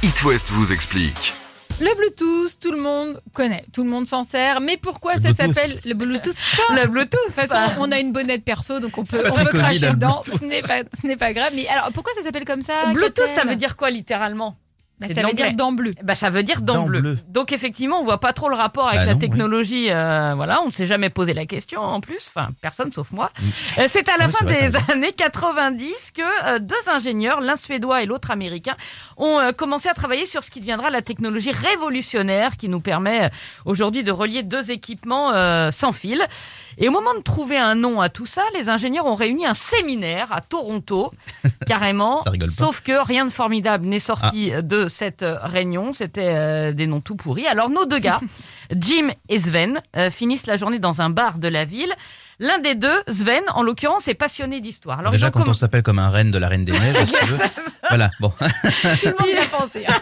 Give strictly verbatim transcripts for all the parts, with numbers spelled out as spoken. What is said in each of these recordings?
It West vous explique. Le Bluetooth, tout le monde connaît, tout le monde s'en sert, mais pourquoi Le ça Bluetooth. s'appelle le Bluetooth? Le Bluetooth. De toute façon, on a une bonnette perso, donc on peut, pas on très peut Covid, cracher le dedans, Bluetooth. ce n'est pas, ce n'est pas grave. Mais alors, pourquoi ça s'appelle comme ça? Bluetooth, ça Catel veut dire quoi littéralement? Bah, C'est ça de veut dire l'anglais. dent bleue. Bah, ça veut dire dent Dent bleue. bleue. Donc effectivement, on voit pas trop le rapport avec Bah la non, oui. technologie. euh, voilà, on ne s'est jamais posé la question en plus. Enfin, personne sauf moi. Euh, c'est à la Ah oui, fin c'est vrai, des t'as raison. années quatre-vingt-dix que euh, deux ingénieurs, l'un suédois et l'autre américain, ont euh, commencé à travailler sur ce qui deviendra la technologie révolutionnaire qui nous permet euh, aujourd'hui de relier deux équipements euh, sans fil. Et au moment de trouver un nom à tout ça, les ingénieurs ont réuni un séminaire à Toronto, carrément. Ça rigole pas. Sauf que rien de formidable n'est sorti de cette euh, réunion. C'était euh, des noms tout pourris. Alors nos deux gars, Jim et Sven, euh, finissent la journée dans un bar de la ville. L'un des deux, Sven, en l'occurrence, est passionné d'histoire. Alors, ils Déjà, ont quand comm- on s'appelle comme un reine de la Reine des Neiges, si tu veux. Voilà, bon. Tout le monde y a pensé. hein.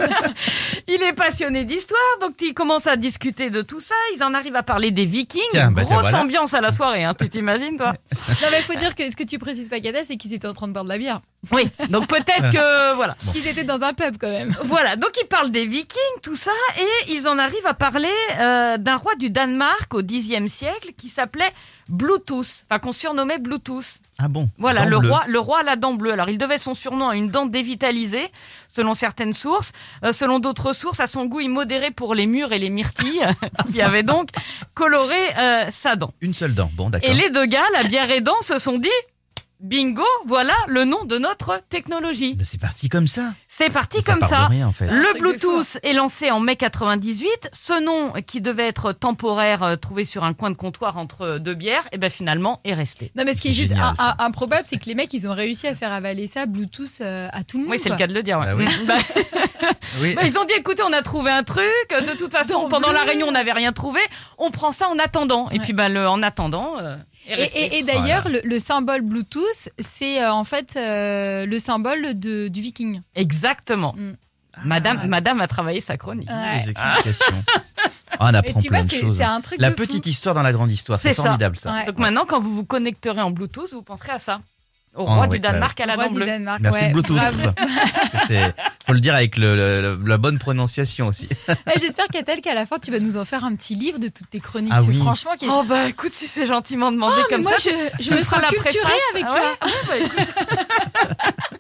Il est passionné d'histoire, donc ils commencent à discuter de tout ça. Ils en arrivent à parler des Vikings. Tiens, bah, Grosse tiens, voilà. ambiance à la soirée, hein, tu t'imagines, toi? Non, mais il faut dire que ce que tu précises pas, Catel, c'est qu'ils étaient en train de boire de la bière. Oui, donc peut-être que... Voilà. Qu'ils étaient dans un pub quand même. Voilà, donc ils parlent des Vikings, tout ça, et ils en arrivent à parler euh, d'un roi du Danemark au dixième siècle qui s'appelait Bluetooth, enfin qu'on surnommait Bluetooth. Ah bon. Voilà, Dent le bleue. roi, le roi à la dent bleue. Alors il devait son surnom à une dent dévitalisée, selon certaines sources. Euh, selon d'autres sources, à son goût immodéré pour les mûres et les myrtilles, qui avait donc coloré euh, sa dent. Une seule dent, bon, d'accord. Et les deux gars, la bière et dents, se sont dit... Bingo, voilà le nom de notre technologie. Mais C'est parti comme ça. C'est parti Ça comme part ça. de rien, en fait. Un Le truc de Bluetooth est lancé en mai quatre-vingt-dix-huit. Ce nom, qui devait être temporaire, euh, trouvé sur un coin de comptoir entre deux bières, et ben finalement est resté. Non, mais ce qui est C'est juste génial, un- ça. un- improbable, c'est que les mecs, ils ont réussi à faire avaler ça Bluetooth euh, à tout le monde. Oui, c'est le quoi. cas de le dire. Ouais. Bah oui. Bah, Oui. bah, ils ont dit, écoutez, on a trouvé un truc. De toute façon, Dent pendant la bleue. réunion, on n'avait rien trouvé. On prend ça en attendant. Et Ouais. puis, bah, le en attendant, euh, est Et, resté. et- et d'ailleurs, le, le symbole Bluetooth, c'est euh, en fait euh, le symbole de, du viking. Exactement. Mm. Madame, Ah. Madame a travaillé sa chronique. Ouais. Les explications. Ah, on Et apprend tu vois, plein de c'est choses. c'est un truc La de fou. petite histoire dans la grande histoire, c'est C'est ça. formidable ça. Ouais. Donc maintenant, quand vous vous connecterez en Bluetooth, vous penserez à ça. Au Ah, roi oui, du Danemark bah à la Roi dent du bleue. Danemark, Merci ouais, le Bluetooth. bravo. Parce que c'est, faut le dire avec le, le- la bonne prononciation aussi. Ouais, J'espère, Catel, qu'à la fin, tu vas nous en faire un petit livre de toutes tes chroniques. Ah Tu- oui. Franchement, qui est... Oh bah écoute, si c'est gentiment demandé Ah, mais comme moi, ça. je, je tu me feras sens la culturée préface. avec Ah toi. ouais, ah ouais, bah écoute.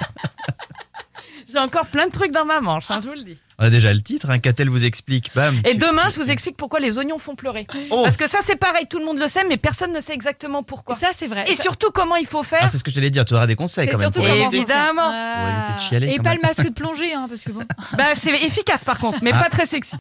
J'ai encore plein de trucs dans ma manche, hein, je vous le dis. On a déjà le titre, hein, Catel vous explique. Bam. Et Tu- demain, tu- je vous explique pourquoi les oignons font pleurer. Oh. Parce que ça, c'est pareil, tout le monde le sait, mais personne ne sait exactement pourquoi. Ça, c'est vrai. Et Ça- surtout, comment il faut faire. Ah, c'est ce que je t'allais dire. Tu auras des conseils c'est quand même. surtout pour- comment faut faire. Évidemment. Ah. Pour éviter de chialer, Et quand pas même. le masque de plongée, hein, parce que bon. Bah, c'est efficace par contre, mais Ah. pas très sexy.